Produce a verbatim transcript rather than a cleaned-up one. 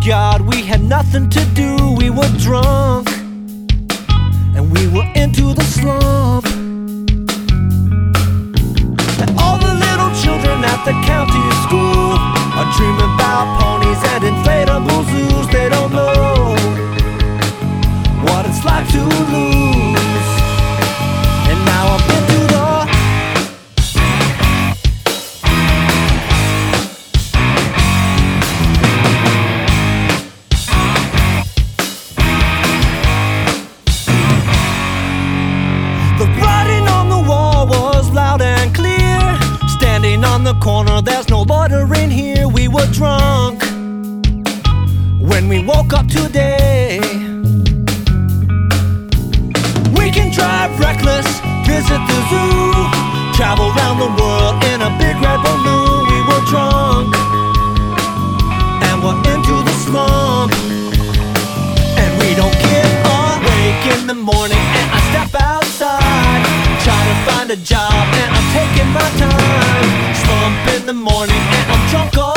God, we had nothing to do. We were drunk and we were into the slump. And all the little children at the county school are dreaming about ponies and inflatable zoos. They don't know what it's like to lose. And now I'm into the The writing on the wall was loud and clear. Standing on the corner, there's no loitering here. We were drunk when we woke up today. We can drive reckless, visit the zoo, travel around the world in a big red balloon. We were drunk and we're into the slump, and we don't get awake in the morning. And I step outside, try to find a job, and I'm taking my time. Slump in the morning and I'm drunk all